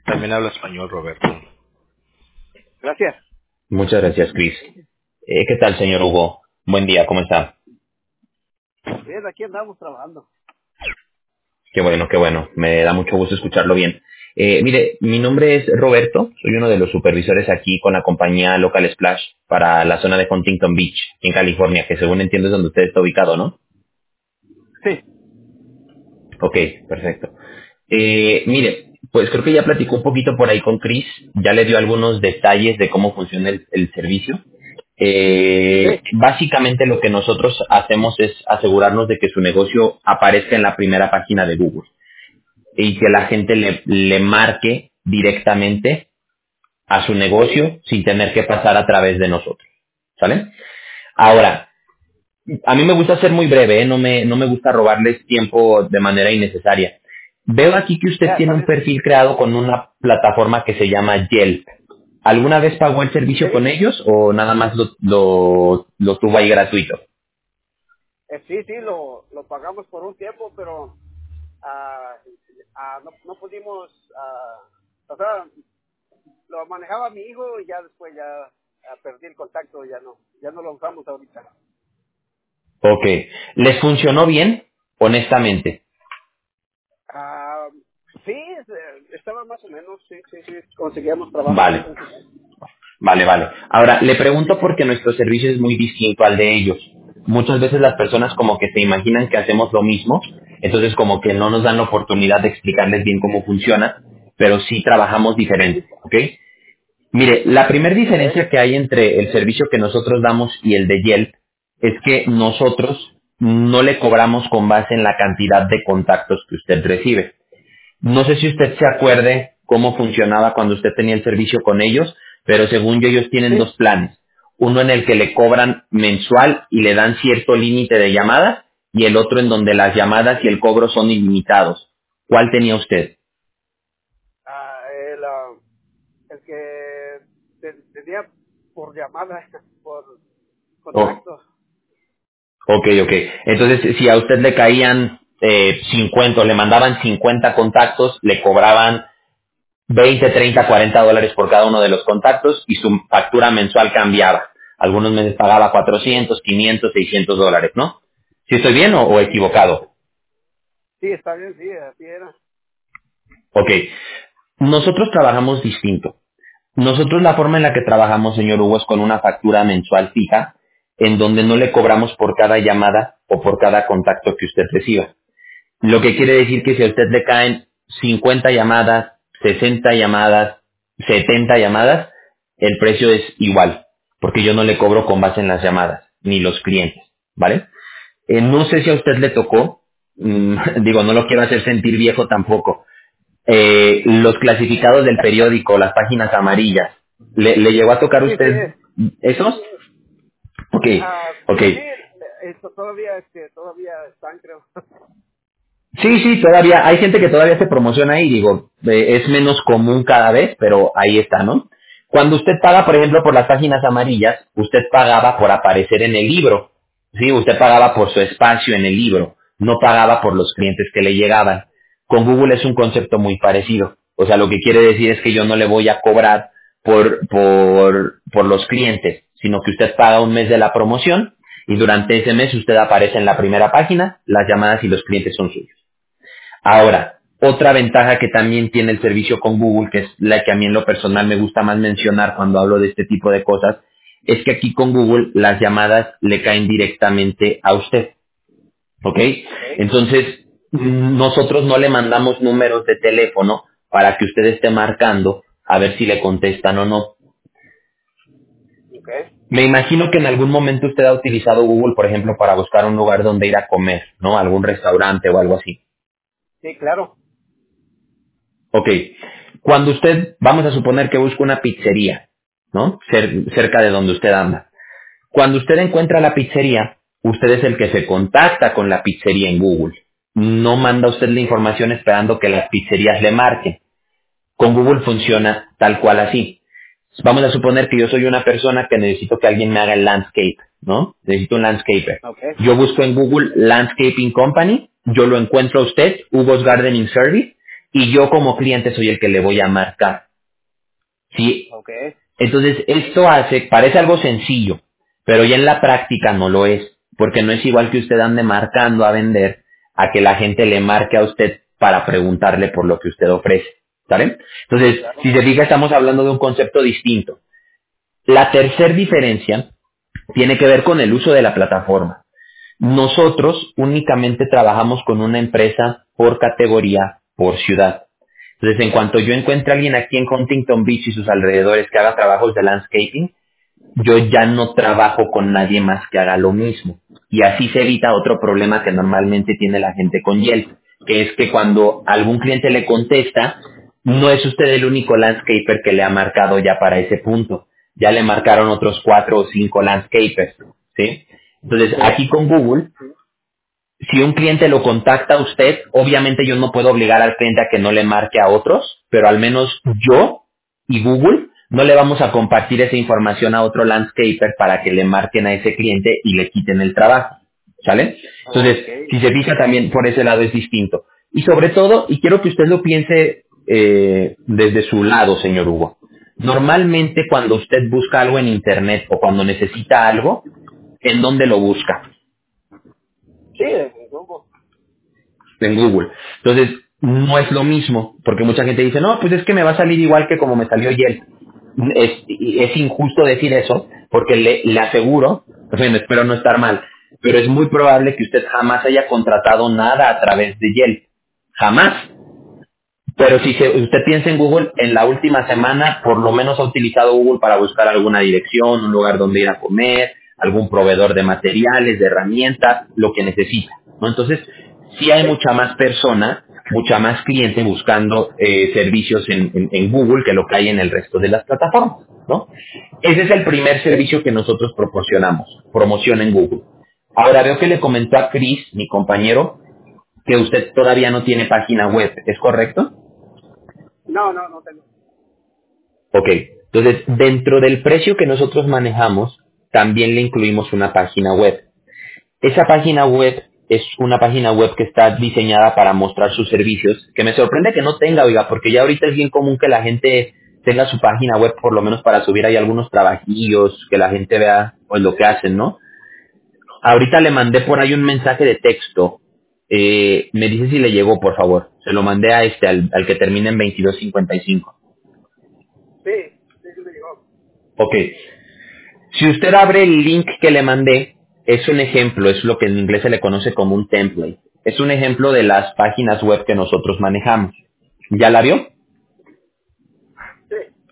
También habla español, Roberto. Gracias. Muchas gracias, Chris. ¿Qué tal, señor Hugo? Buen día, ¿cómo está? Bien, aquí andamos trabajando. Qué bueno, qué bueno. Me da mucho gusto escucharlo bien. Mire, mi nombre es Roberto, soy uno de los supervisores aquí con la compañía Local Splash para la zona de Huntington Beach, en California, que según entiendo es donde usted está ubicado, ¿no? Sí. Ok, perfecto. Mire, pues creo que ya platicó un poquito por ahí con Chris, ya le dio algunos detalles de cómo funciona el servicio. Sí. Básicamente lo que nosotros hacemos es asegurarnos de que su negocio aparezca en la primera página de Google y que la gente le marque directamente a su negocio sin tener que pasar a través de nosotros. ¿Sale? Ahora, a mí me gusta ser muy breve, ¿eh? No me gusta robarles tiempo de manera innecesaria. Veo aquí que usted Ya, tiene está un bien. perfil creado con una plataforma que se llama Yelp. ¿Alguna vez pagó el servicio con Sí. ellos o nada más lo tuvo ahí gratuito? Sí, lo pagamos por un tiempo, pero no pudimos, o sea, lo manejaba mi hijo y ya después perdí el contacto, ya no lo usamos ahorita. Ok. ¿Les funcionó bien? Honestamente. Ah, sí, estaba más o menos, sí, conseguíamos trabajo. Vale. Vale. Ahora, le pregunto porque nuestro servicio es muy distinto al de ellos. Muchas veces las personas como que se imaginan que hacemos lo mismo, entonces como que no nos dan la oportunidad de explicarles bien cómo funciona, pero sí trabajamos diferente, ¿ok? Mire, la primera Ok. diferencia que hay entre el servicio que nosotros damos y el de Yelp es que nosotros no le cobramos con base en la cantidad de contactos que usted recibe. No sé si usted se acuerde cómo funcionaba cuando usted tenía el servicio con ellos, pero según yo ellos tienen Sí. dos planes. Uno en el que le cobran mensual y le dan cierto límite de llamadas y el otro en donde las llamadas y el cobro son ilimitados. ¿Cuál tenía usted? El que tenía por llamada, por Oh, contacto. ok. Entonces, si a usted le caían 50, o le mandaban 50 contactos, le cobraban 20, 30, 40 dólares por cada uno de los contactos y su factura mensual cambiaba. Algunos meses pagaba 400, 500, 600 dólares, ¿no? ¿Sí estoy bien o Sí, equivocado? sí, está bien, sí, así era. Ok. Nosotros trabajamos distinto. Nosotros la forma en la que trabajamos, señor Hugo, es con una factura mensual fija, en donde no le cobramos por cada llamada o por cada contacto que usted reciba. Lo que quiere decir que si a usted le caen 50 llamadas, 60 llamadas, 70 llamadas, el precio es igual, porque yo no le cobro con base en las llamadas, ni los clientes, ¿vale? No sé si a usted le tocó, digo, no lo quiero hacer sentir viejo tampoco, los clasificados del periódico, las páginas amarillas, ¿le llegó a tocar a Sí, sí, usted esos? Ok, ok. sí, esto todavía están, creo. Sí, todavía, hay gente que todavía se promociona ahí, digo, es menos común cada vez, pero ahí está, ¿no? Cuando usted paga, por ejemplo, por las páginas amarillas, usted pagaba por aparecer en el libro, ¿sí? Usted pagaba por su espacio en el libro, no pagaba por los clientes que le llegaban. Con Google es un concepto muy parecido. O sea, lo que quiere decir es que yo no le voy a cobrar por los clientes, sino que usted paga un mes de la promoción y durante ese mes usted aparece en la primera página, las llamadas y los clientes son suyos. Ahora, otra ventaja que también tiene el servicio con Google, que es la que a mí en lo personal me gusta más mencionar cuando hablo de este tipo de cosas, es que aquí con Google las llamadas le caen directamente a usted, ¿ok? Ok, Entonces, nosotros no le mandamos números de teléfono para que usted esté marcando a ver si le contestan o no. ok. Me imagino que en algún momento usted ha utilizado Google, por ejemplo, para buscar un lugar donde ir a comer, ¿no? Algún restaurante o algo así. Sí, claro. Ok. Cuando usted, vamos a suponer que busca una pizzería, ¿no? Cerca de donde usted anda. Cuando usted encuentra la pizzería, usted es el que se contacta con la pizzería en Google. No manda usted la información esperando que las pizzerías le marquen. Con Google funciona tal cual así. Vamos a suponer que yo soy una persona que necesito que alguien me haga el landscape, ¿no? Necesito un landscaper. Ok, Yo busco en Google Landscaping Company, yo lo encuentro a usted, Hugo's Gardening Service, y yo como cliente soy el que le voy a marcar. ¿Sí? Okay. Entonces, esto parece algo sencillo, pero ya en la práctica no lo es, porque no es igual que usted ande marcando a vender a que la gente le marque a usted para preguntarle por lo que usted ofrece, ¿sabe? Sí, Entonces, claro. si se fija, estamos hablando de un concepto distinto. La tercera diferencia tiene que ver con el uso de la plataforma. Nosotros únicamente trabajamos con una empresa por categoría, por ciudad. Entonces, en cuanto yo encuentre a alguien aquí en Huntington Beach y sus alrededores que haga trabajos de landscaping, yo ya no trabajo con nadie más que haga lo mismo. Y así se evita otro problema que normalmente tiene la gente con Yelp, que es que cuando algún cliente le contesta, no es usted el único landscaper que le ha marcado ya para ese punto. Ya le marcaron otros 4 o 5 landscapers, ¿sí? Entonces, Sí. aquí con Google, si un cliente lo contacta a usted, obviamente yo no puedo obligar al cliente a que no le marque a otros, pero al menos yo y Google no le vamos a compartir esa información a otro landscaper para que le marquen a ese cliente y le quiten el trabajo, ¿sale? Entonces, Okay. si se fija también por ese lado es distinto. Y sobre todo, y quiero que usted lo piense desde su lado, señor Hugo, normalmente cuando usted busca algo en Internet o cuando necesita algo, ¿en dónde lo busca? Sí, de grupo. En Google. Entonces, no es lo mismo, porque mucha gente dice, no, pues es que me va a salir igual que como me salió Yelp. Es injusto decir eso, porque le aseguro, bueno, espero no estar mal, pero es muy probable que usted jamás haya contratado nada a través de Yelp. Jamás. Pero si usted piensa en Google, en la última semana por lo menos ha utilizado Google para buscar alguna dirección, un lugar donde ir a comer, algún proveedor de materiales, de herramientas, lo que necesita, ¿no? Entonces, sí hay Sí. mucha más persona, mucha más cliente buscando servicios en Google que lo que hay en el resto de las plataformas, ¿no? Ese es el primer servicio que nosotros proporcionamos, promoción en Google. Ahora veo que le comentó a Chris, mi compañero, que usted todavía no tiene página web, ¿es correcto? No, no, no tengo. Ok, entonces dentro del precio que nosotros manejamos, también le incluimos una página web. Esa página web es una página web que está diseñada para mostrar sus servicios, que me sorprende que no tenga, oiga, porque ya ahorita es bien común que la gente tenga su página web por lo menos para subir ahí algunos trabajillos, que la gente vea pues lo que hacen, ¿no? Ahorita le mandé por ahí un mensaje de texto. Me dice si le llegó, por favor. Se lo mandé a al que termina en 2255. Sí, sí, sí me llegó. Ok. Si usted abre el link que le mandé, es un ejemplo, es lo que en inglés se le conoce como un template. Es un ejemplo de las páginas web que nosotros manejamos. ¿Ya la vio? Sí.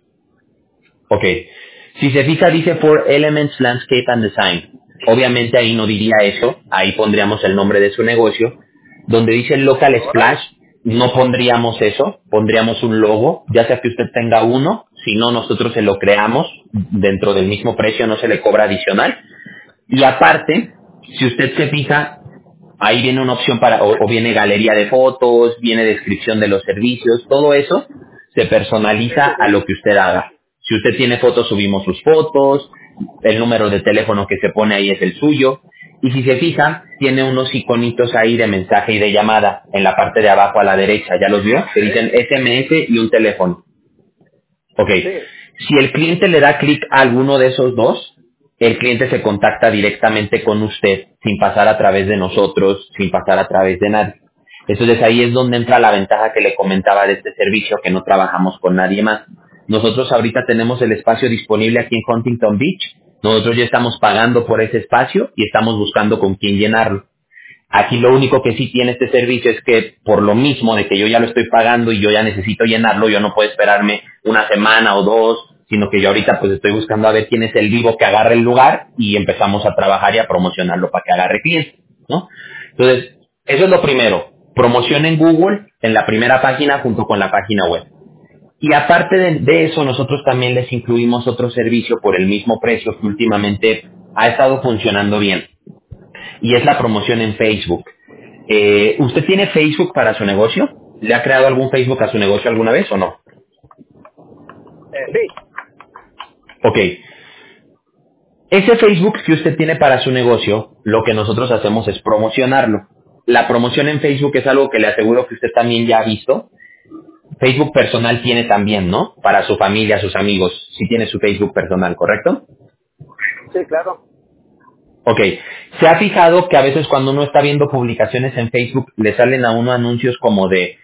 Ok. Si se fija, dice For Elements Landscape and Design. Obviamente ahí no diría eso, ahí pondríamos el nombre de su negocio. Donde dice Local Splash, Órale. no pondríamos eso, pondríamos un logo, ya sea que usted tenga uno, si no nosotros se lo creamos dentro del mismo precio, no se le cobra adicional. Y aparte, si usted se fija, ahí viene una opción o viene galería de fotos, viene descripción de los servicios, todo eso se Sí, personaliza sí, a sí. lo que usted haga. Si usted tiene fotos, subimos sus fotos, el número de teléfono que se pone ahí es el suyo, y si se fija, tiene unos iconitos ahí de mensaje y de llamada en la parte de abajo a la derecha, ¿ya los vio? Que dicen SMS y un teléfono. Ok. Sí. Si el cliente le da clic a alguno de esos dos, el cliente se contacta directamente con usted sin pasar a través de nosotros, sin pasar a través de nadie. Entonces ahí es donde entra la ventaja que le comentaba de este servicio, que no trabajamos con nadie más. Nosotros ahorita tenemos el espacio disponible aquí en Huntington Beach. Nosotros ya estamos pagando por ese espacio y estamos buscando con quién llenarlo. Aquí lo único que sí tiene este servicio es que por lo mismo de que yo ya lo estoy pagando y yo ya necesito llenarlo, yo no puedo esperarme una semana o dos, sino que yo ahorita pues estoy buscando a ver quién es el vivo que agarre el lugar y empezamos a trabajar y a promocionarlo para que agarre clientes, ¿no? Entonces, eso es lo primero. Promoción en Google, en la primera página junto con la página web. Y aparte de eso, nosotros también les incluimos otro servicio por el mismo precio que últimamente ha estado funcionando bien. Y es la promoción en Facebook. ¿Usted tiene Facebook para su negocio? ¿Le ha creado algún Facebook a su negocio alguna vez o no? Sí. Ok. Ese Facebook que usted tiene para su negocio, lo que nosotros hacemos es promocionarlo. La promoción en Facebook es algo que le aseguro que usted también ya ha visto. Facebook personal tiene también, ¿no? Para su familia, sus amigos. Sí tiene su Facebook personal, ¿correcto? Sí, claro. Ok. ¿Se ha fijado que a veces cuando uno está viendo publicaciones en Facebook le salen a uno anuncios como de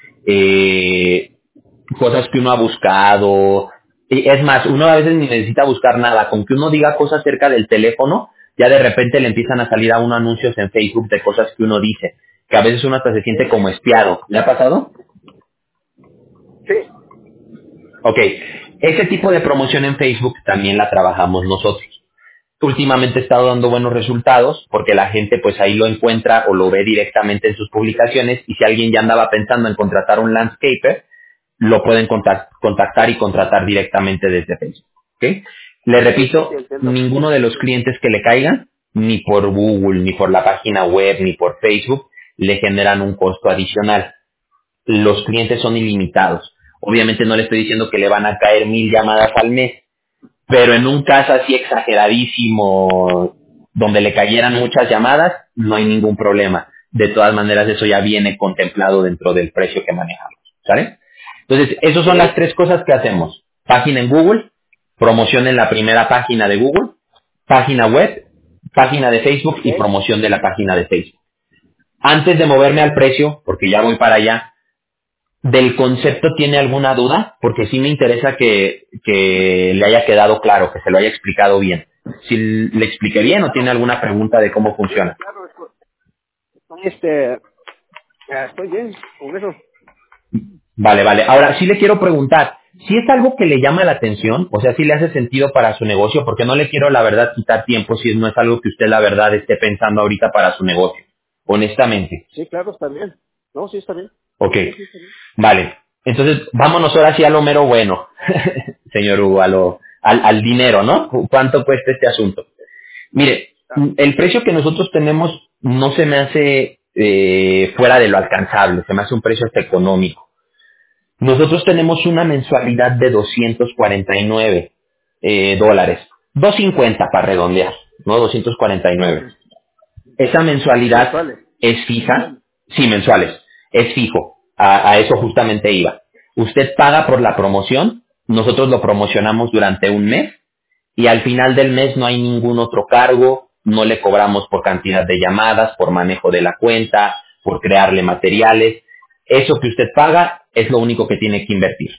cosas que uno ha buscado? Y es más, uno a veces ni necesita buscar nada. Con que uno diga cosas cerca del teléfono, ya de repente le empiezan a salir a uno anuncios en Facebook de cosas que uno dice. Que a veces uno hasta se siente como espiado. ¿Le ha pasado? Sí. Ok. Ese tipo de promoción en Facebook también la trabajamos nosotros. Últimamente he estado dando buenos resultados porque la gente pues ahí lo encuentra o lo ve directamente en sus publicaciones y si alguien ya andaba pensando en contratar un landscaper, lo pueden contactar y contratar directamente desde Facebook. ¿Ok? Le Sí, repito, entiendo. ninguno de los clientes que le caigan, ni por Google, ni por la página web, ni por Facebook, le generan un costo adicional. Los clientes son ilimitados. Obviamente no le estoy diciendo que le van a caer 1000 llamadas al mes, pero en un caso así exageradísimo, donde le cayeran muchas llamadas, no hay ningún problema. De todas maneras, eso ya viene contemplado dentro del precio que manejamos. ¿Sale? Entonces, esas son las tres cosas que hacemos. Página en Google, promoción en la primera página de Google, página web, página de Facebook Ok. y promoción de la página de Facebook. Antes de moverme al precio, porque ya voy para allá, ¿del concepto tiene alguna duda? Porque sí me interesa que le haya quedado claro, que se lo haya explicado bien. Si le expliqué bien o tiene alguna pregunta de cómo Sí, funciona. claro. Estoy bien con eso. Vale, vale. Ahora, sí le quiero preguntar, si es algo que le llama la atención, o sea, si le hace sentido para su negocio, porque no le quiero, la verdad, quitar tiempo si no es algo que usted, la verdad, esté pensando ahorita para su negocio. Honestamente. Sí, claro, está bien. No, sí, está bien. Ok. Sí, sí, está bien. Vale. Entonces, vámonos ahora sí a lo mero bueno, señor Hugo, al dinero, ¿no? ¿Cuánto cuesta este asunto? Mire, Ah, el precio que nosotros tenemos no se me hace fuera de lo alcanzable, se me hace un precio hasta económico. Nosotros tenemos una mensualidad de 249 dólares, 250 para redondear, ¿no? 249. ujú. Esa mensualidad Mensuales. es fija, sí, mensuales, es fijo, a eso justamente iba. Usted paga por la promoción, nosotros lo promocionamos durante un mes y al final del mes no hay ningún otro cargo, no le cobramos por cantidad de llamadas, por manejo de la cuenta, por crearle materiales. Eso que usted paga es lo único que tiene que invertir.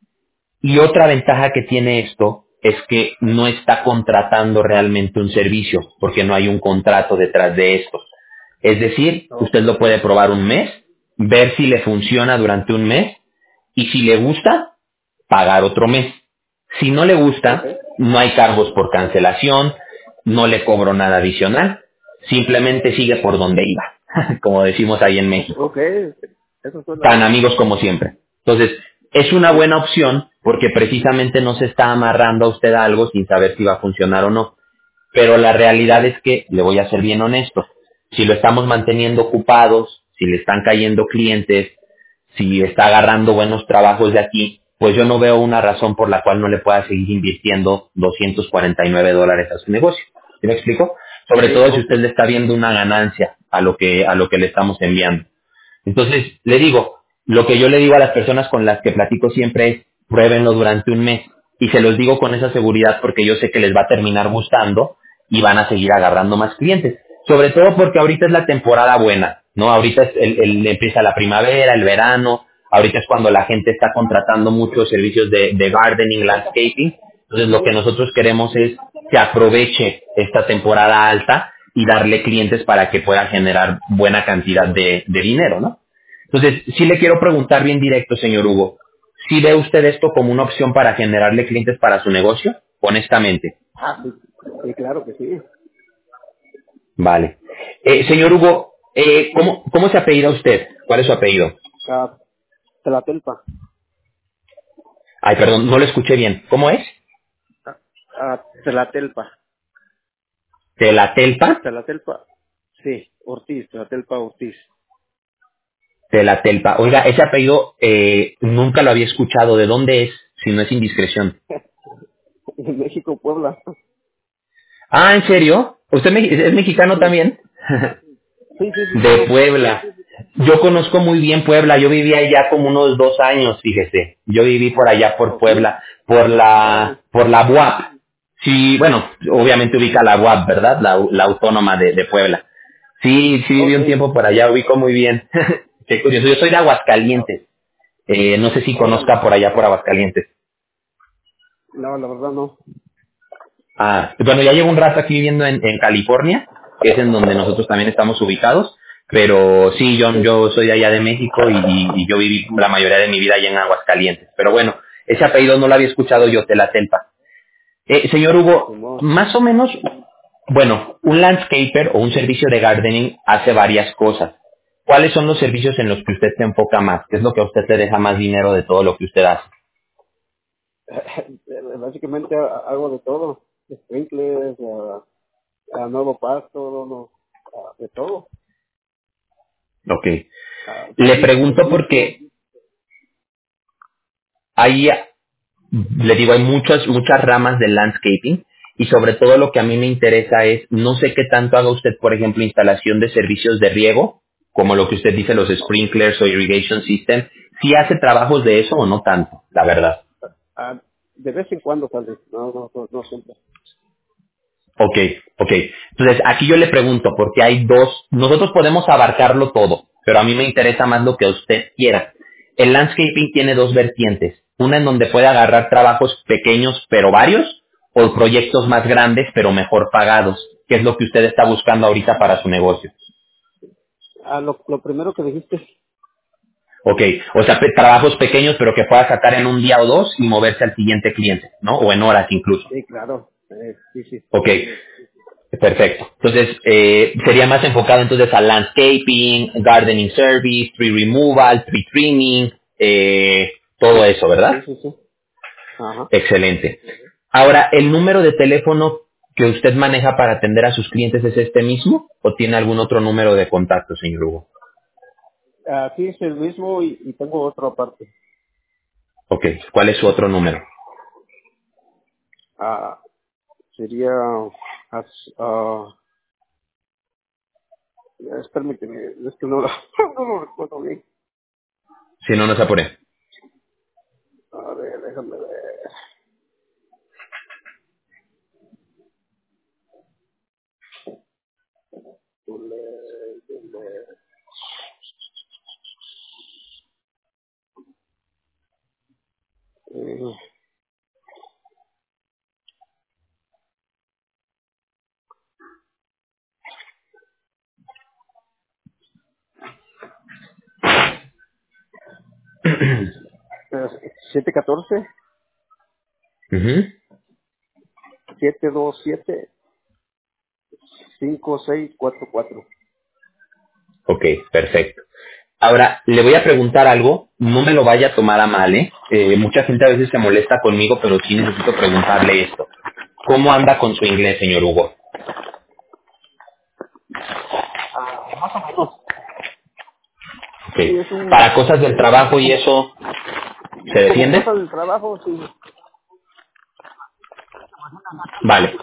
Y otra ventaja que tiene esto es que no está contratando realmente un servicio, porque no hay un contrato detrás de esto. Es decir, Ok. usted lo puede probar un mes, ver si le funciona durante un mes y si le gusta, pagar otro mes. Si no le Ok. gusta, no hay cargos por cancelación, no le cobro nada adicional, simplemente sigue por donde iba, como decimos ahí en México, Ok. Eso suena tan bien. amigos como siempre. Entonces, es una buena opción porque precisamente no se está amarrando a usted a algo sin saber si va a funcionar o no. Pero la realidad es que, le voy a ser bien honesto, si lo estamos manteniendo ocupados, si le están cayendo clientes, si está agarrando buenos trabajos de aquí, pues yo no veo una razón por la cual no le pueda seguir invirtiendo 249 dólares a su negocio. ¿Sí me explico? Sobre Sí, todo si ok. usted le está viendo una ganancia a lo que le estamos enviando. Entonces, le digo, lo que yo le digo a las personas con las que platico siempre es, pruébenlo durante un mes. Y se los digo con esa seguridad porque yo sé que les va a terminar gustando y van a seguir agarrando más clientes. Sobre todo porque ahorita es la temporada buena, ¿no? Ahorita es empieza la primavera, el verano, ahorita es cuando la gente está contratando muchos servicios de gardening, landscaping. Entonces lo que nosotros queremos es que aproveche esta temporada alta y darle clientes para que pueda generar buena cantidad de dinero, ¿no? Entonces, sí le quiero preguntar bien directo, señor Hugo, ¿sí ve usted esto como una opción para generarle clientes para su negocio? Honestamente. Ah, sí. Sí, claro que sí. Vale. Señor Hugo, ¿cómo se apellida usted? ¿Cuál es su apellido? Ah, Tlatelpa. Ay, perdón, no lo escuché bien. ¿Cómo es? Tlatelpa. ¿Telatelpa? Tlatelpa. Sí, Ortiz, Tlatelpa Ortiz. Telatelpa. Oiga, ese apellido nunca lo había escuchado. ¿De dónde es? Si no es indiscreción. En México, Puebla. Ah, ¿en serio? ¿Usted es mexicano Sí. también? Sí, sí, sí, De claro. Puebla. Yo conozco muy bien Puebla, yo viví allá como unos 2 años, fíjese. Yo viví por allá por ¿O sí? Puebla, por Órale. la UAP. Sí, bueno, obviamente ubica la UAP, ¿verdad? La autónoma de Puebla. Sí, sí ¿O viví un sí? tiempo por allá, ubico muy bien. Qué curioso, yo soy de Aguascalientes. No sé si Órale. conozca por allá por Aguascalientes. No, la verdad no. Ah, bueno, ya llevo un rato aquí viviendo en California, que es en donde nosotros también estamos ubicados, pero sí, Sí. yo soy de allá de México y yo viví la mayoría de mi vida allá en Aguascalientes. Pero bueno, ese apellido no lo había escuchado yo, Telatelpa. Señor Hugo, Simón. más o menos, bueno, un landscaper o un servicio de gardening hace varias cosas. ¿Cuáles son los servicios en los que usted se enfoca más? ¿Qué es lo que a usted le deja más dinero de todo lo que usted hace? Básicamente hago de todo. Sprinklers, a nuevo pasto, no, de todo. Ok. Ah, Le pregunto servicio. porque hay le digo, hay muchas ramas del landscaping y sobre todo lo que a mí me interesa es, no sé qué tanto haga usted, por ejemplo, instalación de servicios de riego, como lo que usted dice, los sprinklers o irrigation system, si hace trabajos de eso o no tanto, la verdad. Ah, de vez en cuando, tal vez. No siempre. Ok, ok. Entonces, aquí yo le pregunto, porque hay dos, nosotros podemos abarcarlo todo, pero a mí me interesa más lo que usted quiera. El landscaping tiene dos vertientes, una en donde puede agarrar trabajos pequeños pero varios, o proyectos más grandes pero mejor pagados, que es lo que usted está buscando ahorita para su negocio. Lo primero que dijiste. Ok, o sea, trabajos pequeños pero que pueda sacar en un día o dos y moverse al siguiente cliente, ¿no? O en horas incluso. Sí, claro. Sí, sí. Ok, perfecto. Entonces, sería más enfocado entonces a landscaping, gardening service, tree removal, tree trimming, todo eso, Sí, ¿verdad? sí, sí. Ajá. Excelente. Ahora, ¿el número de teléfono que usted maneja para atender a sus clientes es este mismo o tiene algún otro número de contacto, señor Hugo? Sí, es el mismo y tengo otro aparte. Ok, ¿cuál es su otro número? Ah, sería... ah, permíteme, es que no lo, no lo recuerdo bien. Si no, no se apure. A ver, déjame ver. Eh, es 714 Ujú. 727 5644. Ok, perfecto. Ahora, le voy a preguntar algo, no me lo vaya a tomar a mal, ¿eh? Mucha gente a veces se molesta conmigo, pero sí necesito preguntarle esto. ¿Cómo anda con su inglés, señor Hugo? Más o menos. Ok. Sí, es Para cosas del trabajo y eso, ¿se como defiende? cosa del trabajo, sí. Vale.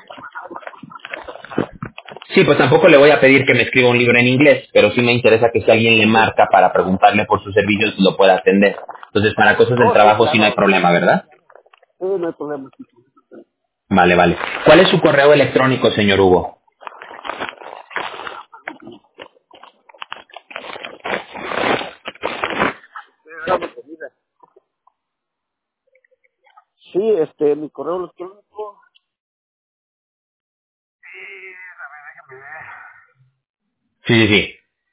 Sí, pues tampoco le voy a pedir que me escriba un libro en inglés, pero sí me interesa que si alguien le marca para preguntarle por sus servicios, lo pueda atender. Entonces, para cosas del Oh, sí, trabajo sí no hay claro. problema, ¿verdad? No hay problema. Vale, vale. ¿Cuál es su correo electrónico, señor Hugo? Sí, mi correo electrónico. Sí, sí, sí.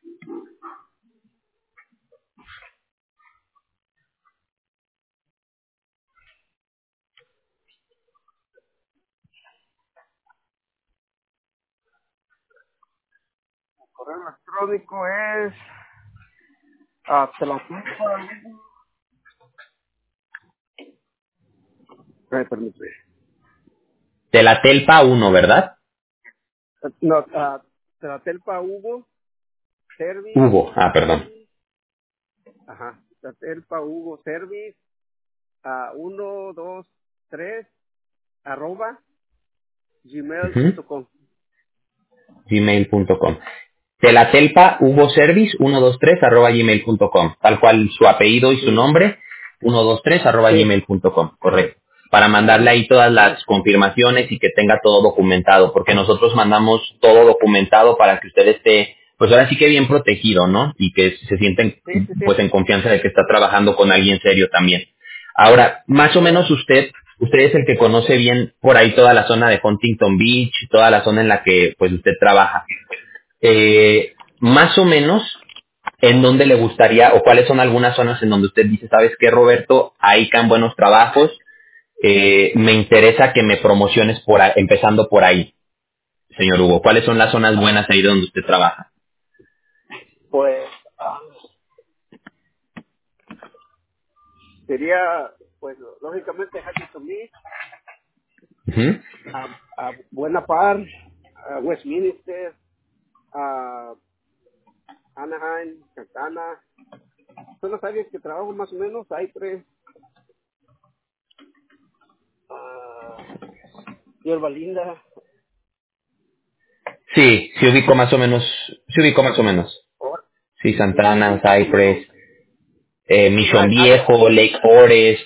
Correo electrónico es te la culpa. Permíteme. De la Telpa 1, ¿verdad? No, te la telpa Hugo, Service, Hugo. Ah, perdón. ajá, te la telpa Hugo, Service, 123 arroba Ujú. gmail.com. Gmail.com. Telatelpa Hugo Service 123 @gmail.com, tal cual su apellido y su Sí, nombre, 123 sí, gmail.com, correcto. Para mandarle ahí todas las confirmaciones y que tenga todo documentado, porque nosotros mandamos todo documentado para que usted esté, pues ahora sí que bien protegido, ¿no? Y que se sienten sí, sí, sí. pues en confianza de que está trabajando con alguien serio también. Ahora, más o menos usted es el que conoce bien por ahí toda la zona de Huntington Beach, toda la zona en la que pues usted trabaja. Más o menos en dónde le gustaría o cuáles son algunas zonas en donde usted dice, ¿sabes qué, Roberto? Ahí caen buenos trabajos, me interesa que me promociones empezando por ahí, señor Hugo. ¿Cuáles son las zonas buenas ahí donde usted trabaja? Pues sería, pues lógicamente Huntington Beach, Ujú. a Buena Par, a Westminster, a Anaheim, Santana. Son las áreas que trabajo más o menos. Hay tres. Hierba Linda. Sí, ubico más o menos, sí ubico más o menos. Or- Sí, sí, sí, Santana, sí, son como Cypress, Mission áreas. Viejo, Lake Forest.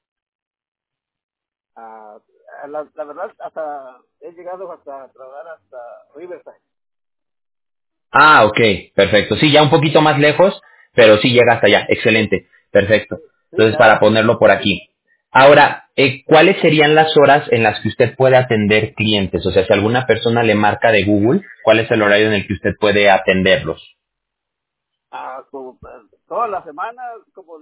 La verdad, hasta he llegado hasta trabajar hasta Riverside. Ah, ok, perfecto. Sí, ya un poquito más lejos, pero sí llega hasta allá. Excelente, perfecto. Sí, Entonces, claro. para ponerlo por aquí. Ahora, ¿cuáles serían las horas en las que usted puede atender clientes? O sea, si alguna persona le marca de Google, ¿cuál es el horario en el que usted puede atenderlos? Como, toda la semana, como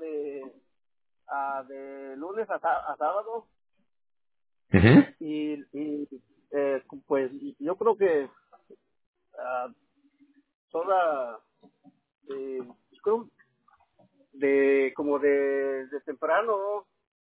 de lunes a sábado. Ujú. Y pues yo creo que ah, toda, creo como de temprano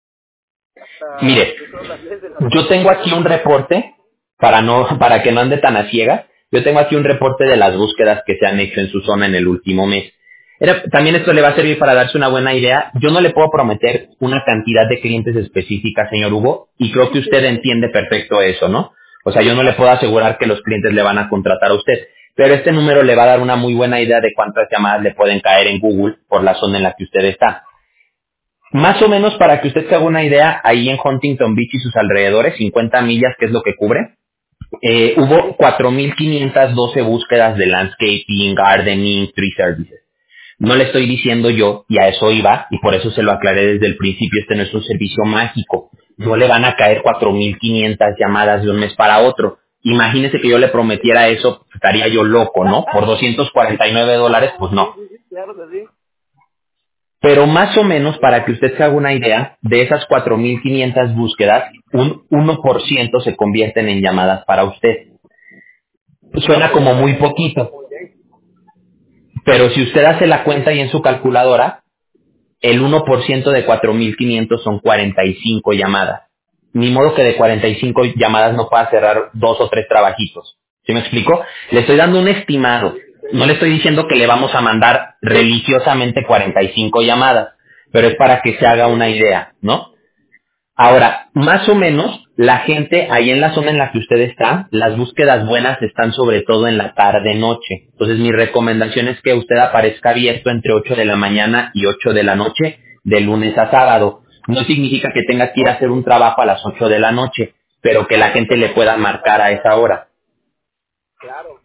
hasta Mire, yo creo las 10 de la yo noche. tengo aquí un reporte, para que no ande tan a ciegas, yo tengo aquí un reporte de las búsquedas que se han hecho en su zona en el último mes. También esto le va a servir para darse una buena idea. Yo no le puedo prometer una cantidad de clientes específica, señor Hugo, y creo que Sí, usted sí, sí. entiende perfecto eso, ¿no? O sea, yo Sí, no le puedo asegurar que los clientes le van a contratar a usted, pero este número le va a dar una muy buena idea de cuántas llamadas le pueden caer en Google por la zona en la que usted está. Más o menos para que usted se haga una idea, ahí en Huntington Beach y sus alrededores, 50 millas, que es lo que cubre, hubo sí. 4.512 búsquedas de landscaping, gardening, tree services. No le estoy diciendo yo, y a eso iba, y por eso se lo aclaré desde el principio, este no es un servicio mágico. No le van a caer 4.500 llamadas de un mes para otro. Imagínese que yo le prometiera eso, estaría yo loco, ¿no? Por $249, pues Sí, no. sí, sí, claro que sí. Pero más o menos, Sí, para que usted se haga una idea, de esas 4.500 búsquedas, un 1% se convierten en llamadas para usted. no, Suena pues como muy poquito, muy bien. pero si usted hace la cuenta y en su calculadora, el 1% de 4.500 son 45 llamadas. Ni modo que de 45 llamadas no pueda cerrar dos o tres trabajitos. ¿Sí me explico? Le estoy dando un estimado. No le estoy diciendo que le vamos a mandar religiosamente 45 llamadas, pero es para que se haga una idea, ¿no? Ahora, más o menos, la gente ahí en la zona en la que usted está, las búsquedas buenas están sobre todo en la tarde-noche. Entonces, mi recomendación es que usted aparezca abierto entre 8 de la mañana y 8 de la noche, de lunes a sábado. No significa que tenga que ir a Oh, hacer un trabajo a las 8 de la noche, pero que la gente le pueda marcar a esa hora. claro.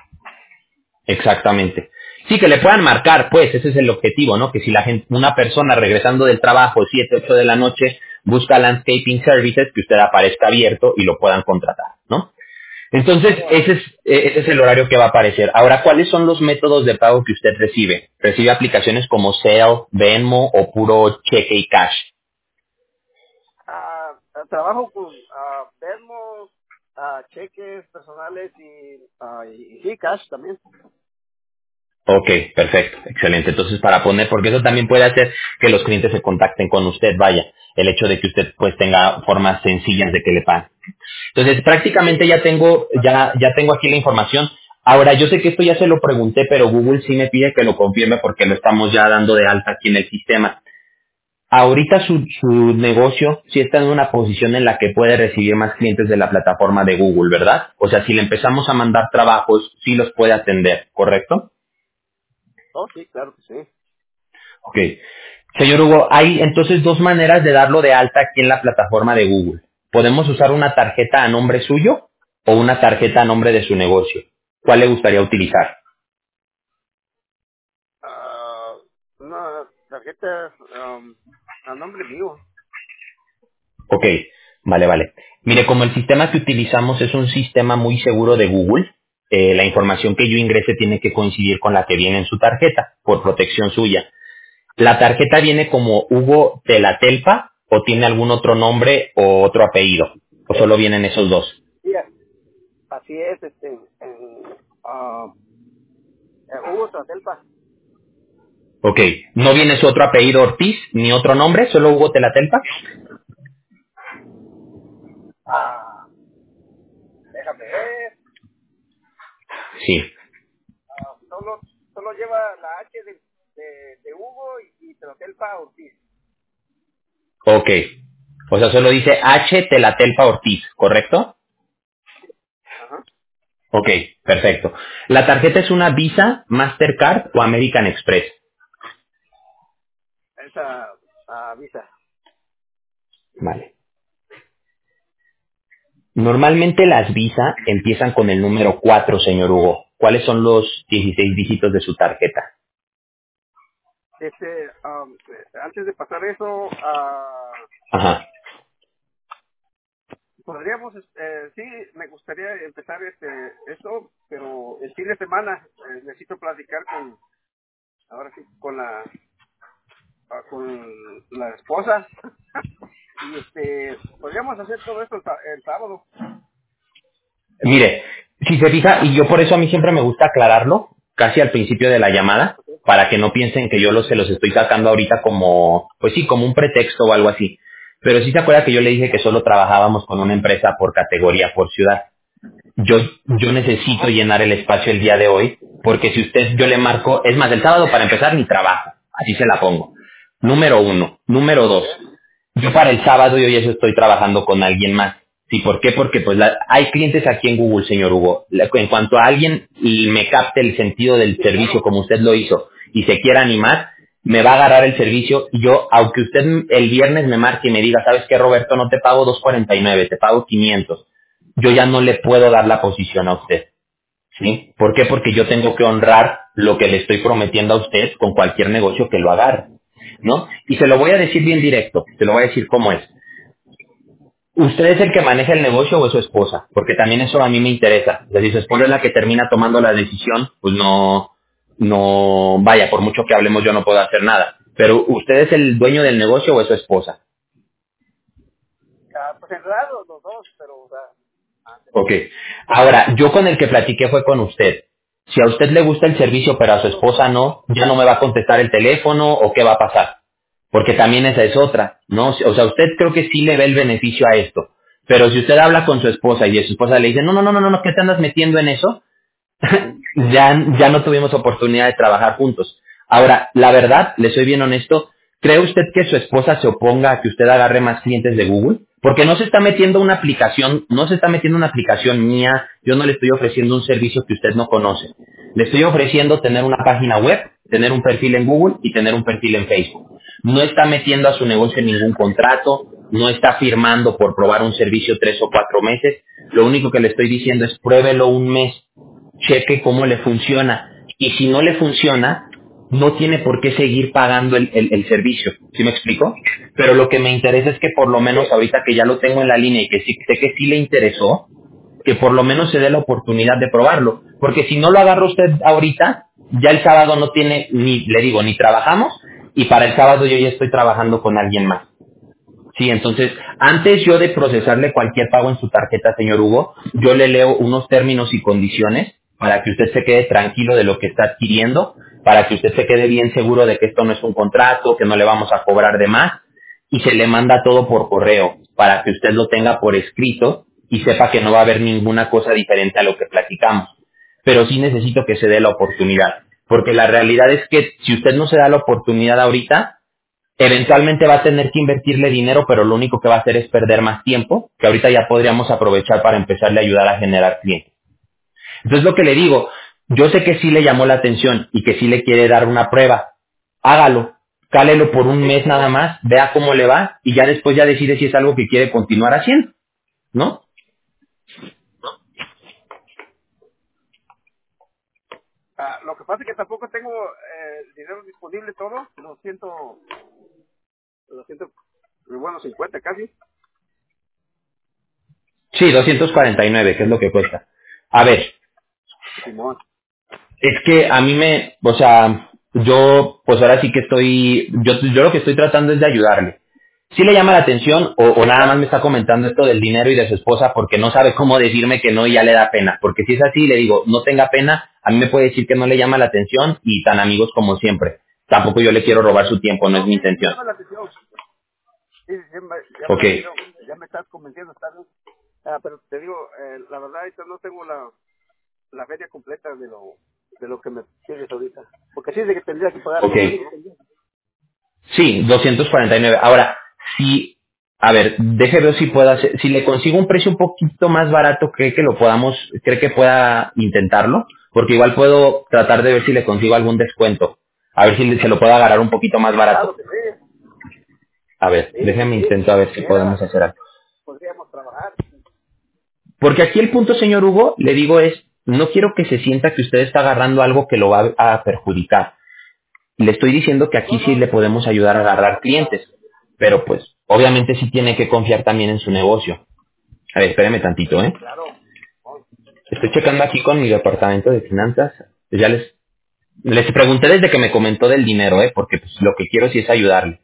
Exactamente. Sí, que le puedan marcar, pues, ese es el objetivo, ¿no? Que si la gente, una persona regresando del trabajo 7, 8 de la noche busca landscaping services, que usted aparezca abierto y lo puedan contratar, ¿no? Entonces, Oh, ese es el horario que va a aparecer. Ahora, ¿cuáles son los métodos de pago que usted recibe? ¿Recibe aplicaciones como Zelle, Venmo o puro cheque y cash? trabajo con termos, cheques personales y sí, cash también. Ok, perfecto, excelente. Entonces, para poner, porque eso también puede hacer que los clientes se contacten con usted, vaya, el hecho de que usted pues tenga formas sencillas de que le paguen. Entonces, prácticamente Sí, ya tengo aquí la información. Ahora, yo sé que esto ya se lo pregunté, pero Google sí me pide que lo confirme porque lo estamos ya dando de alta aquí en el sistema. Ahorita su negocio sí está en una posición en la que puede recibir más clientes de la plataforma de Google, ¿verdad? O sea, si le empezamos a mandar trabajos, sí los puede atender, ¿correcto? Oh, sí, claro que sí. Ok. Señor Hugo, hay entonces dos maneras de darlo de alta aquí en la plataforma de Google. Podemos usar una tarjeta a nombre suyo o una tarjeta a nombre de su negocio. ¿Cuál le gustaría utilizar? Una tarjeta a nombre mío. Ok, vale. Mire, como el sistema que utilizamos es un sistema muy seguro de Google, la información que yo ingrese tiene que coincidir con la que viene en su tarjeta, por protección suya. ¿La tarjeta viene como Hugo Telatelpa o tiene algún otro nombre o otro apellido? ¿O solo vienen esos dos? Sí, así es, Hugo Tratelpa. Ok, ¿no viene su otro apellido Ortiz ni otro nombre, solo Hugo Telatelpa? Ah, déjame ver. Sí, Solo lleva la H de Hugo y Tratelpa Ortiz. ok. O sea, solo dice H Telatelpa Ortiz, ¿correcto? Ajá. Ok, perfecto. ¿La tarjeta es una Visa, Mastercard o American Express? Esa Visa. Vale. Normalmente las Visa empiezan con el número 4, señor Hugo. ¿Cuáles son los 16 dígitos de su tarjeta? Antes de pasar eso, Ajá. podríamos, sí, me gustaría empezar eso, pero el fin de semana necesito platicar ahora sí, con la esposa. Y podríamos hacer todo esto el sábado. Mire, si se fija, y yo por eso a mí siempre me gusta aclararlo, casi al principio de la llamada, ¿Ok? para que no piensen que yo se los estoy sacando ahorita como, pues sí, como un pretexto o algo así. Pero sí se acuerda que yo le dije que solo trabajábamos con una empresa por categoría, por ciudad. yo, yo necesito Ajá. llenar el espacio el día de hoy, porque si usted, yo le marco, es más, el sábado para empezar mi trabajo, así se la pongo. Número uno. Número Ok. dos, yo para el sábado yo ya estoy trabajando con alguien más. ¿Sí? ¿Por qué? Porque pues hay clientes aquí en Google, señor Hugo. En cuanto a alguien y me capte el sentido del Sí, servicio claro. como usted lo hizo y se quiera animar, me va a agarrar el servicio y yo, aunque usted el viernes me marque y me diga, ¿sabes qué, Roberto? No te pago 2.49, te pago 500. Yo ya no le puedo dar la posición a usted. ¿Sí? ¿Por qué? Porque yo tengo que honrar lo que le estoy prometiendo a usted con cualquier negocio que lo agarre. ¿No? Y se lo voy a decir bien directo, se lo voy a decir cómo es. ¿Usted es el que maneja el negocio o es su esposa? Porque también eso a mí me interesa. O sea, si su esposa es la que termina tomando la decisión, pues vaya, por mucho que hablemos yo no puedo hacer nada. Pero ¿usted es el dueño del negocio o es su esposa? Pues en realidad los dos, pero o sea, Ok. Ahora, yo con el que platiqué fue con usted. Si a usted le gusta el servicio pero a su esposa no, ya no me va a contestar el teléfono o qué va a pasar. Porque también esa es otra, ¿no? O sea, usted creo que sí le ve el beneficio a esto. Pero si usted habla con su esposa y su esposa le dice, no, ¿qué te andas metiendo en eso? ya no tuvimos oportunidad de trabajar juntos. Ahora, la verdad, le soy bien honesto, ¿cree usted que su esposa se oponga a que usted agarre más clientes de Google? Porque no se está metiendo una aplicación, no se está metiendo una aplicación mía, yo no le estoy ofreciendo un servicio que usted no conoce. Le estoy ofreciendo tener una página web, tener un perfil en Google y tener un perfil en Facebook. No está metiendo a su negocio en ningún contrato, no está firmando por probar un servicio 3 o 4 meses. Lo único que le estoy diciendo es pruébelo un mes, cheque cómo le funciona. Y si no le funciona, no tiene por qué seguir pagando el servicio. ¿Sí me explico? Pero lo que me interesa es que por lo sí, menos ahorita que ya lo tengo en la línea y que sí, sé que sí le interesó, que por lo menos se dé la oportunidad de probarlo. Porque si no lo agarra usted ahorita, ya el sábado no tiene, ni, le digo, ni trabajamos, y para el sábado yo ya estoy trabajando con alguien más. Sí, entonces, antes yo de procesarle cualquier pago en su tarjeta, señor Hugo, yo le leo unos términos y condiciones para que usted se quede tranquilo de lo que está adquiriendo, para que usted se quede bien seguro de que esto no es un contrato, que no le vamos a cobrar de más, y se le manda todo por correo, para que usted lo tenga por escrito y sepa que no va a haber ninguna cosa diferente a lo que platicamos. Pero sí necesito que se dé la oportunidad, porque la realidad es que si usted no se da la oportunidad ahorita, Eventualmente va a tener que invertirle dinero, pero lo único que va a hacer es perder más tiempo, que ahorita ya podríamos aprovechar para empezarle a ayudar a generar clientes. Entonces lo que le digo, yo sé que sí le llamó la atención y que sí le quiere dar una prueba. Hágalo, cálelo por un mes nada más, vea cómo le va y ya después ya decide si es algo que quiere continuar haciendo, ¿no? Lo que pasa es que tampoco tengo dinero disponible todo, lo siento, bueno, 50 casi. Sí, 249, que es lo que cuesta. A ver, Simón. es que a mí o sea, yo, pues ahora sí que yo lo que estoy tratando es de ayudarle. ¿Sí le llama la atención o Sí, nada más claro. me está comentando esto del dinero y de su esposa porque no sabe cómo decirme que no y ya le da pena? Porque si es así, le digo, no tenga pena, a mí me puede decir que no le llama la atención y tan amigos como siempre. Tampoco yo le quiero robar su tiempo, no es No, mi sí, sí me intención. llama la atención. Sí, llama Ok, la atención. Ya me estás convenciendo, está bien. Pero te digo, la verdad, ahorita no tengo la feria completa de lo que me pides ahorita. Porque sí es de que tendría que pagar ok. todo, ¿no? Sí, 249. Ahora, si, a ver, deje ver si puedo hacer, si le consigo un precio un poquito más barato, cree que pueda intentarlo, porque igual puedo tratar de ver si le consigo algún descuento, a ver si se lo puedo agarrar un poquito más barato. Claro que sí. A ver, Sí, sí, déjeme sí. intento a ver si podemos Era, hacer algo. podríamos trabajar. Porque aquí el punto, señor Hugo, le digo es, no quiero que se sienta que usted está agarrando algo que lo va a perjudicar. Le estoy diciendo que aquí No, sí no, le podemos ayudar a agarrar clientes, pero pues obviamente sí tiene que confiar también en su negocio. A ver, espéreme tantito, ¿eh? claro. No, Estoy checando aquí con mi departamento de finanzas. Ya les pregunté desde que me comentó del dinero, ¿eh? Porque pues lo que quiero sí es ayudarle.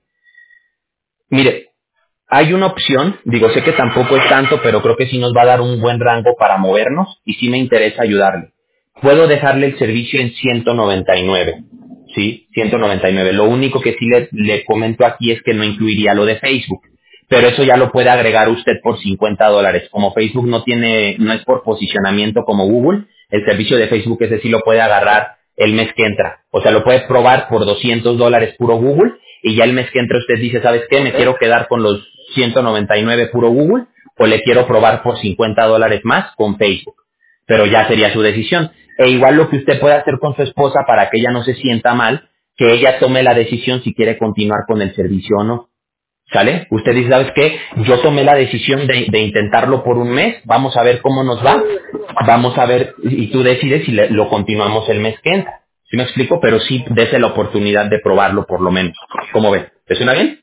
Mire, hay una opción, digo, sé que tampoco es tanto, pero creo que sí nos va a dar un buen rango para movernos y sí me interesa ayudarle. Puedo dejarle el servicio en 199, ¿sí? 199. Lo único que sí le comento aquí es que no incluiría lo de Facebook, pero eso ya lo puede agregar usted por $50. Como Facebook no es por posicionamiento como Google, el servicio de Facebook ese sí lo puede agarrar el mes que entra. O sea, lo puede probar por $200 puro Google y ya el mes que entra usted dice, ¿sabes qué? ok. Me quiero quedar con los 199 puro Google o le quiero probar por $50 más con Facebook. Pero ya sería su decisión. E igual lo que usted puede hacer con su esposa para que ella no se sienta mal, que ella tome la decisión si quiere continuar con el servicio o no. ¿Sale? Usted dice, ¿sabes qué? Yo tomé la decisión de intentarlo por un mes, vamos a ver cómo nos va, vamos a ver, y tú decides si lo continuamos el mes que entra. ¿Sí me explico? Pero sí, dése la oportunidad de probarlo por lo menos. ¿Cómo ven? ¿Te suena bien?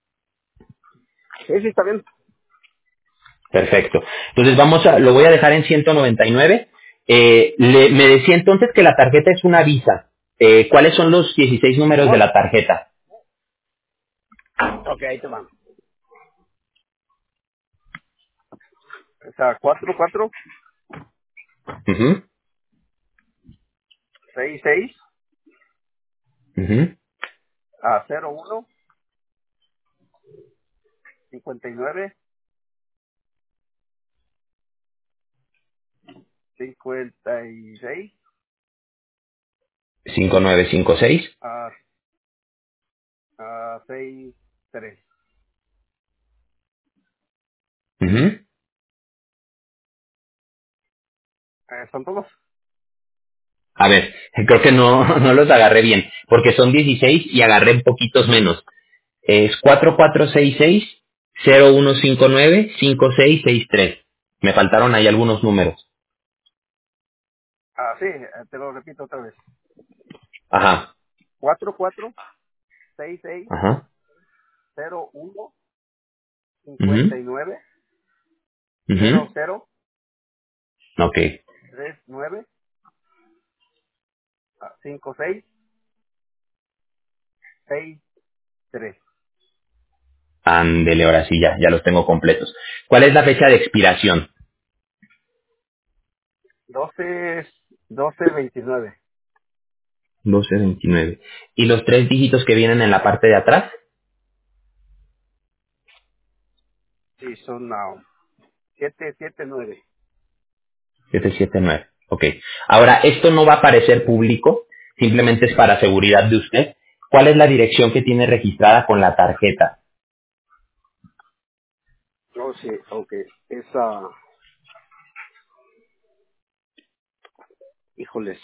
Sí, sí, está bien. Perfecto. Entonces lo voy a dejar en 199. Me decía entonces que la tarjeta es una Visa. ¿Cuáles son los 16 números de Simón. la tarjeta? Ok, ahí te van. O sea, 44 Ujú, 66 ujú. 01 59 56 5956. a 63. Ujú. ¿Son todos? A ver, creo que no, no los agarré bien, porque son 16 y agarré poquitos menos. Es 4466-0159-5663. Me faltaron ahí algunos números. Sí, te lo repito otra vez. Ajá, 44 66 ajá. 01 Mhm, 59 mhm. 00 Ok, 39 56 63. ándele, ahora sí ya los tengo completos. ¿Cuál es la fecha de expiración? 12 29. 1229. ¿Y los tres dígitos que vienen en la parte de atrás? Sí, son 779. 779. Ok. Ahora, esto no va a parecer público, simplemente es para seguridad de usted. ¿Cuál es la dirección que tiene registrada con la tarjeta? Oh, sí, ok. Es, híjoles,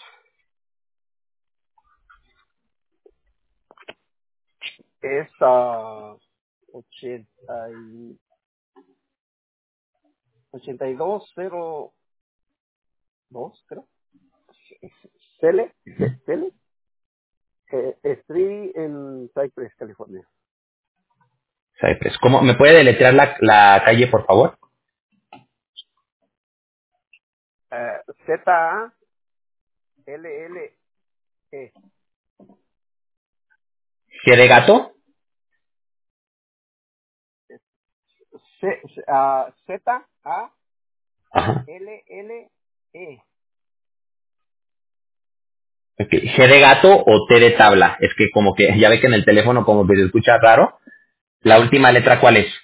es 8202, creo. Cele, Cele, Street en Cypress, California. Cypress. ¿Cómo? ¿Me puede deletrear la calle, por favor? Zalllle. ¿G de gato? Zalllle. Ajá. Ok. ¿G de gato o T de tabla? Es que como que, ya ve que en el teléfono como que se escucha raro. ¿La última letra cuál es?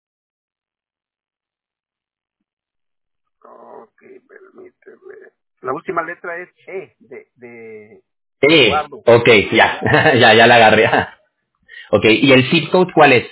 Ok, permíteme. La última letra es E, de E. Eduardo. Ok, ya, ya la agarré. Ok, ¿y el zip code cuál es?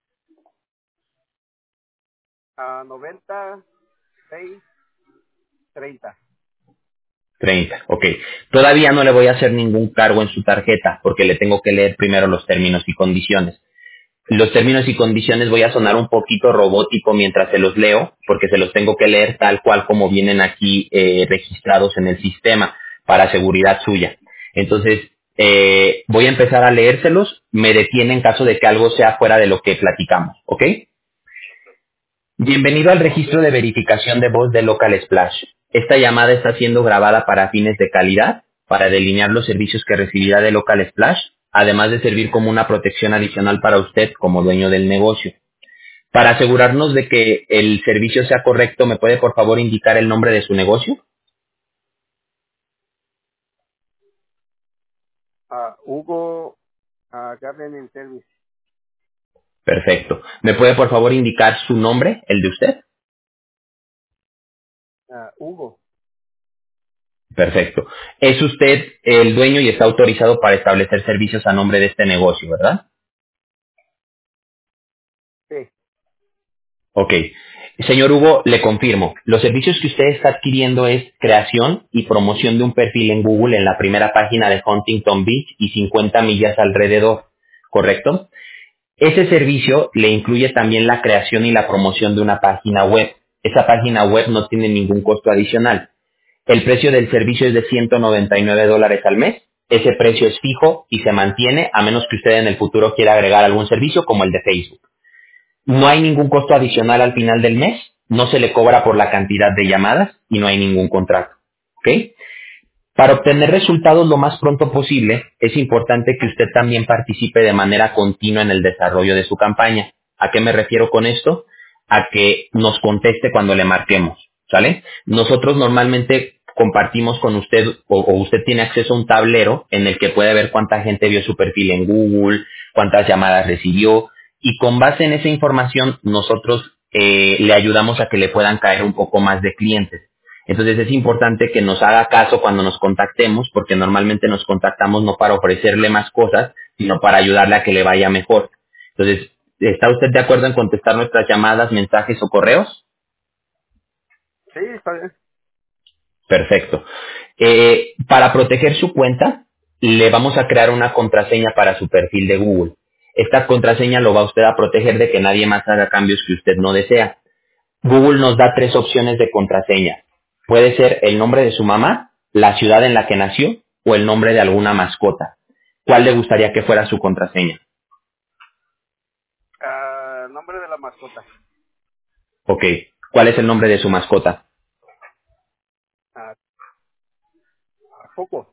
9630. 30. Ok. Todavía no le voy a hacer ningún cargo en su tarjeta porque le tengo que leer primero los términos y condiciones. Los términos y condiciones voy a sonar un poquito robótico mientras se los leo, porque se los tengo que leer tal cual como vienen aquí registrados en el sistema, para seguridad suya. Entonces, voy a empezar a leérselos, me detiene en caso de que algo sea fuera de lo que platicamos, ¿ok? Bienvenido al Ok. registro de verificación de voz de Local Splash. Esta llamada está siendo grabada para fines de calidad, para delinear los servicios que recibirá de Local Splash, además de servir como una protección adicional para usted como dueño del negocio. Para asegurarnos de que el servicio sea correcto, ¿me puede por favor indicar el nombre de su negocio? Hugo Garden Service. Perfecto. ¿Me puede por favor indicar su nombre, el de usted? Hugo. Perfecto. Es usted el dueño y está autorizado para establecer servicios a nombre de este negocio, ¿verdad? Sí. Ok. Señor Hugo, le confirmo, los servicios que usted está adquiriendo es creación y promoción de un perfil en Google en la primera página de Huntington Beach y 50 millas alrededor, ¿correcto? Ese servicio le incluye también la creación y la promoción de una página web. Esa página web no tiene ningún costo adicional. El precio del servicio es de $199 al mes. Ese precio es fijo y se mantiene a menos que usted en el futuro quiera agregar algún servicio como el de Facebook. No hay ningún costo adicional al final del mes, no se le cobra por la cantidad de llamadas y no hay ningún contrato. ¿Ok? Para obtener resultados lo más pronto posible, es importante que usted también participe de manera continua en el desarrollo de su campaña. ¿A qué me refiero con esto? A que nos conteste cuando le marquemos, ¿sale? Nosotros normalmente compartimos con usted o usted tiene acceso a un tablero en el que puede ver cuánta gente vio su perfil en Google, cuántas llamadas recibió y con base en esa información nosotros le ayudamos a que le puedan caer un poco más de clientes. Entonces es importante que nos haga caso cuando nos contactemos, porque normalmente nos contactamos no para ofrecerle más cosas, sino para ayudarle a que le vaya mejor. Entonces, ¿está usted de acuerdo en contestar nuestras llamadas, mensajes o correos? Sí, está bien. Perfecto. Para proteger su cuenta, le vamos a crear una contraseña para su perfil de Google. Esta contraseña lo va usted a proteger de que nadie más haga cambios que usted no desea. Google nos da tres opciones de contraseña. Puede ser el nombre de su mamá, la ciudad en la que nació o el nombre de alguna mascota. ¿Cuál le gustaría que fuera su contraseña? Nombre de la mascota. Ok. ¿Cuál es el nombre de su mascota? Ah, Coco.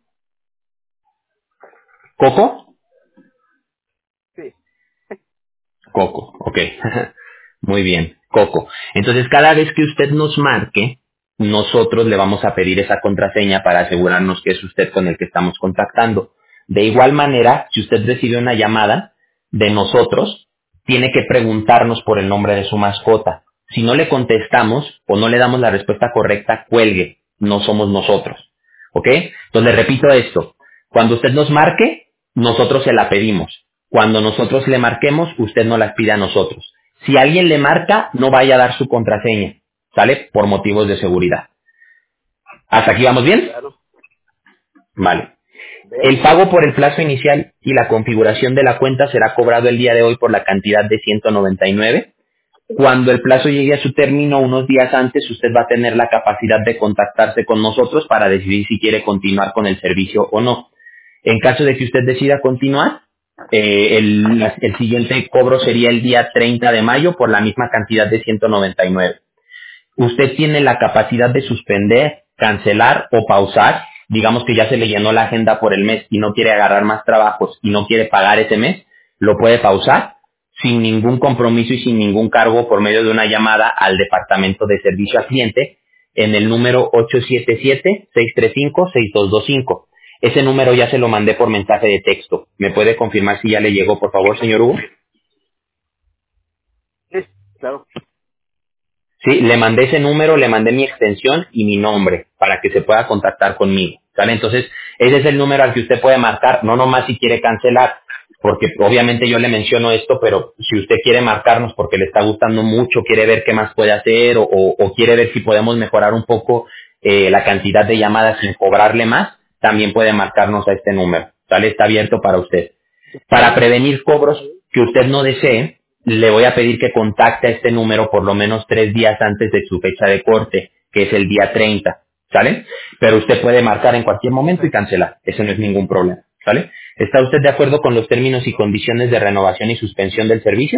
¿Coco? Sí. Coco. Ok. Muy bien. Coco. Entonces, cada vez que usted nos marque, nosotros le vamos a pedir esa contraseña para asegurarnos que es usted con el que estamos contactando. De igual manera, si usted recibe una llamada de nosotros, tiene que preguntarnos por el nombre de su mascota. Si no le contestamos o no le damos la respuesta correcta, cuelgue. No somos nosotros. ¿Ok? Entonces, le repito esto. Cuando usted nos marque, nosotros se la pedimos. Cuando nosotros le marquemos, usted no las pide a nosotros. Si alguien le marca, no vaya a dar su contraseña, ¿sale? Por motivos de seguridad. ¿Hasta aquí vamos bien? Claro. Vale. El Bien. pago por el plazo inicial y la configuración de la cuenta será cobrado el día de hoy por la cantidad de 199. Cuando el plazo llegue a su término, unos días antes, usted va a tener la capacidad de contactarse con nosotros para decidir si quiere continuar con el servicio o no. En caso de que usted decida continuar, el siguiente cobro sería el día 30 de mayo por la misma cantidad de 199. Usted tiene la capacidad de suspender, cancelar o pausar. Digamos que ya se le llenó la agenda por el mes y no quiere agarrar más trabajos y no quiere pagar ese mes, lo puede pausar sin ningún compromiso y sin ningún cargo por medio de una llamada al departamento de servicio al cliente en el número 877-635-6225. Ese número ya se lo mandé por mensaje de texto. ¿Me puede confirmar si ya le llegó, por favor, señor Hugo? Sí, claro. Sí, le mandé ese número, le mandé mi extensión y mi nombre para que se pueda contactar conmigo. ¿Sale? Entonces, ese es el número al que usted puede marcar, no nomás si quiere cancelar, porque obviamente yo le menciono esto, pero si usted quiere marcarnos porque le está gustando mucho, quiere ver qué más puede hacer o quiere ver si podemos mejorar un poco la cantidad de llamadas sin cobrarle más, también puede marcarnos a este número. ¿Sale? Está abierto para usted. Para prevenir cobros que usted no desee, le voy a pedir que contacte a este número por lo menos 3 días antes de su fecha de corte, que es el día 30, ¿sale? Pero usted puede marcar en cualquier Ok. momento y cancelar, eso no es ningún problema, ¿sale? ¿Está usted de acuerdo con los términos y condiciones de renovación y suspensión del servicio?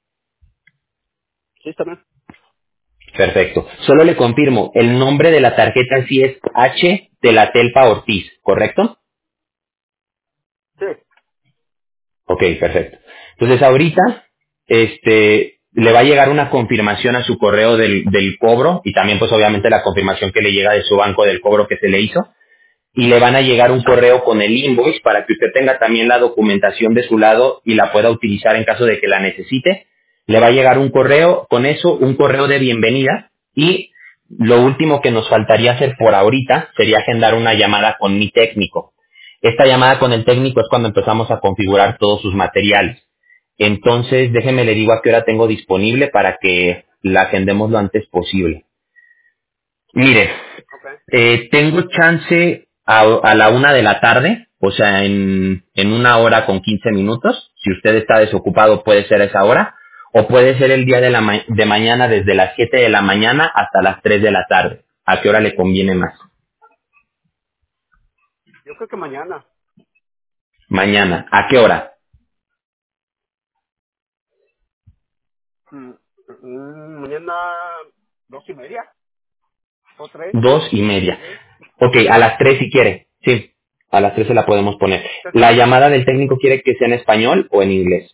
Sí, está bien. Perfecto. Solo le confirmo, el nombre de la tarjeta sí es H de la Telpa Ortiz, ¿correcto? Sí. Ok, perfecto. Entonces ahorita, le va a llegar una confirmación a su correo del cobro y también pues obviamente la confirmación que le llega de su banco del cobro que se le hizo y le van a llegar un correo con el invoice para que usted tenga también la documentación de su lado y la pueda utilizar en caso de que la necesite. Le va a llegar un correo con eso, un correo de bienvenida y lo último que nos faltaría hacer por ahorita sería agendar una llamada con mi técnico. Esta llamada con el técnico es cuando empezamos a configurar todos sus materiales. Entonces, déjeme le digo a qué hora tengo disponible para que la agendemos lo antes posible. Mire, Ok. tengo chance a la 1 de la tarde, o sea, en 1 hora con 15 minutos. Si usted está desocupado, puede ser esa hora. O puede ser el día de mañana desde las 7 de la mañana hasta las 3 de la tarde. ¿A qué hora le conviene más? Yo creo que mañana. Mañana. ¿A qué hora? Mm, Mañana 2:30 o 3. 2:30. ¿Sí? Ok, a las 3 si quiere. Sí, a las 3 se la podemos poner. ¿La llamada del técnico quiere que sea en español o en inglés?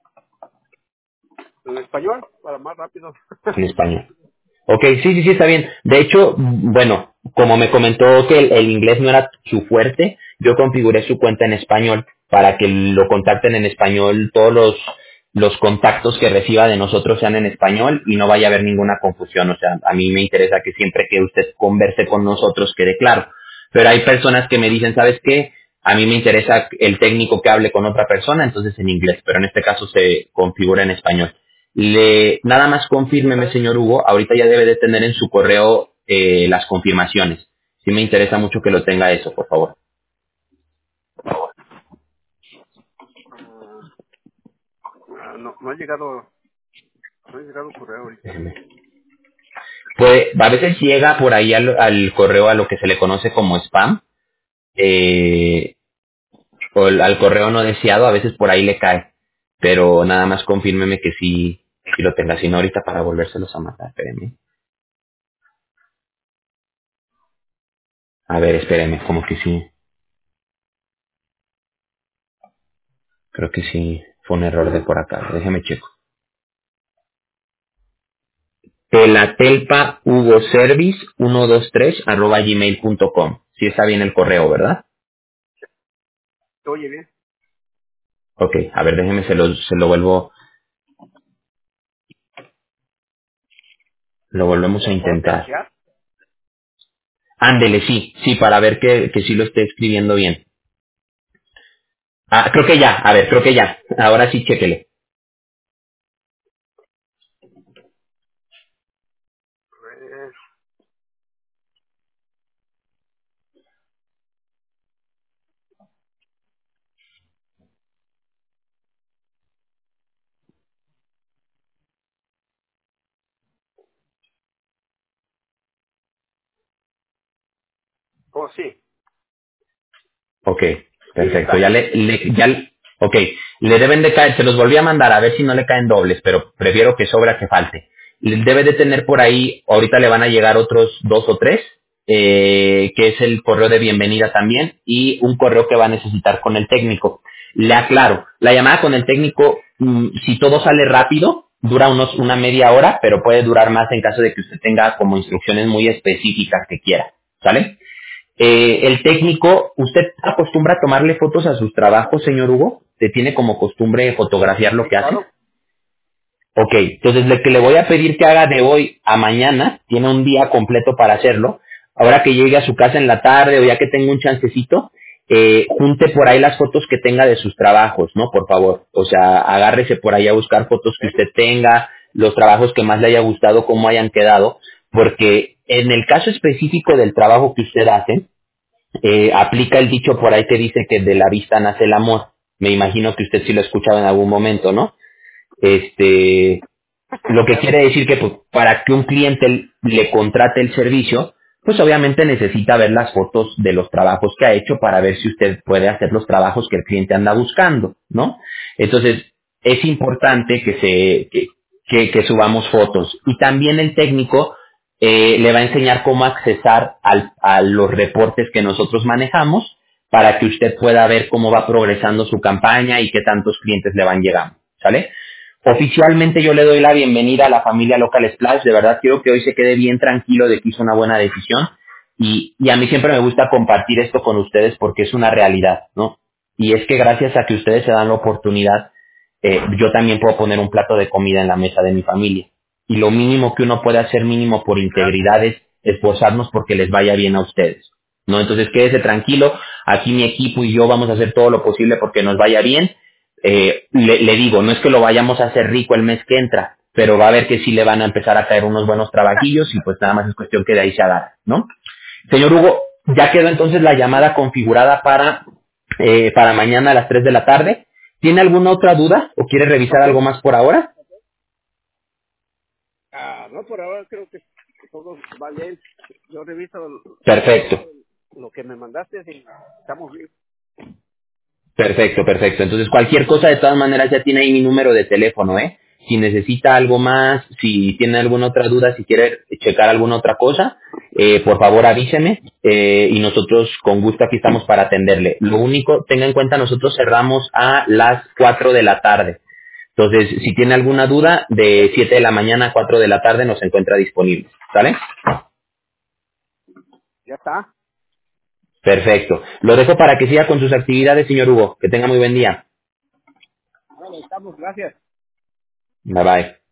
En español, para más rápido. En español. Ok, sí, sí, sí, está bien. De hecho, bueno, como me comentó que el inglés no era su fuerte, yo configuré su cuenta en español para que lo contacten en español, todos los contactos que reciba de nosotros sean en español y no vaya a haber ninguna confusión. O sea, a mí me interesa que siempre que usted converse con nosotros quede claro. Pero hay personas que me dicen, ¿sabes qué? A mí me interesa el técnico que hable con otra persona, entonces en inglés, pero en este caso se configura en español. Nada más Sí, está confírmeme, bien. señor Hugo, ahorita ya debe de tener en su correo las confirmaciones. Sí me interesa mucho que lo tenga eso, por favor. No, no ha llegado, no ha llegado el correo ahorita. Déjeme. Pues a veces llega por ahí al correo a lo que se le conoce como spam, eh, o al correo no deseado, a veces por ahí le cae. Pero nada más confírmeme que sí lo tenga, si no ahorita para volvérselos a matar, espéreme. A ver, espéreme, como que sí, creo que sí, fue un error de por acá, déjeme checo. Telatelpa Hugo Service 123 @gmail.com. Sí está bien el correo, ¿verdad? Oye, bien. Ok, a ver, déjeme, se lo lo volvemos a ¿Lo puedo intentar. telechear? Ándele, sí, sí, para ver que sí lo esté escribiendo bien. Ah, creo que ya, a ver, creo que ya. Ahora sí, chéquele. Eh, oh, sí. Ok, Sí, ya perfecto. está. Ok, le deben de caer, se los volví a mandar a ver si no le caen dobles, pero prefiero que sobra que falte. Debe de tener por ahí, ahorita le van a llegar otros 2 o 3, que es el correo de bienvenida también, y un correo que va a necesitar con el técnico. Le aclaro, la llamada con el técnico, si todo sale rápido, dura una media hora, pero puede durar más en caso de que usted tenga como instrucciones muy específicas que quiera, ¿sale? El técnico, ¿usted acostumbra a tomarle fotos a sus trabajos, señor Hugo? ¿Se tiene como costumbre fotografiar lo Sí, que hace? claro. Ok, entonces lo que le voy a pedir que haga de hoy a mañana, tiene un día completo para hacerlo, ahora que llegue a su casa en la tarde o ya que tenga un chancecito, junte por ahí las fotos que tenga de sus trabajos, ¿no? Por favor, o sea, agárrese por ahí a buscar fotos que ¿Eh? usted tenga, los trabajos que más le haya gustado, cómo hayan quedado, porque en el caso específico del trabajo que usted hace, aplica el dicho por ahí que dice que de la vista nace el amor. Me imagino que usted sí lo ha escuchado en algún momento, ¿no? Este, lo que Claro. quiere decir que pues, para que un cliente le contrate el servicio, pues obviamente necesita ver las fotos de los trabajos que ha hecho para ver si usted puede hacer los trabajos que el cliente anda buscando, ¿no? Entonces, es importante que subamos fotos. Y también el técnico le va a enseñar cómo accesar a los reportes que nosotros manejamos para que usted pueda ver cómo va progresando su campaña y qué tantos clientes le van llegando, ¿sale? Oficialmente yo le doy la bienvenida a la familia Local Splash. De verdad quiero que hoy se quede bien tranquilo de que hizo una buena decisión. Y a mí siempre me gusta compartir esto con ustedes porque es una realidad, ¿no? Y es que gracias a que ustedes se dan la oportunidad, yo también puedo poner un plato de comida en la mesa de mi familia. Y lo mínimo que uno puede hacer mínimo por Gracias. integridad es esforzarnos porque les vaya bien a ustedes, ¿no? Entonces quédese tranquilo. Aquí mi equipo y yo vamos a hacer todo lo posible porque nos vaya bien. Le digo, no es que lo vayamos a hacer rico el mes que entra, pero va a ver que sí le van a empezar a caer unos buenos trabajillos y pues nada más es cuestión que de ahí se agarre, ¿no? Señor Hugo, ya quedó entonces la llamada configurada para mañana a las 3 de la tarde. ¿Tiene alguna otra duda o quiere revisar Ok. algo más por ahora? No, por ahora creo que todo va bien. Yo reviso Perfecto. lo que me mandaste y estamos bien. Perfecto, perfecto. Entonces, cualquier cosa, de todas maneras, ya tiene ahí mi número de teléfono, ¿eh? Si necesita algo más, si tiene alguna otra duda, si quiere checar alguna otra cosa, por favor avíseme y nosotros con gusto aquí estamos para atenderle. Lo único, tenga en cuenta, nosotros cerramos a las 4 de la tarde. Entonces, si tiene alguna duda, de 7 de la mañana a 4 de la tarde nos encuentra disponible. ¿Sale? Ya está. Perfecto. Lo dejo para que siga con sus actividades, señor Hugo. Que tenga muy buen día. Bueno, estamos. Gracias. Bye bye.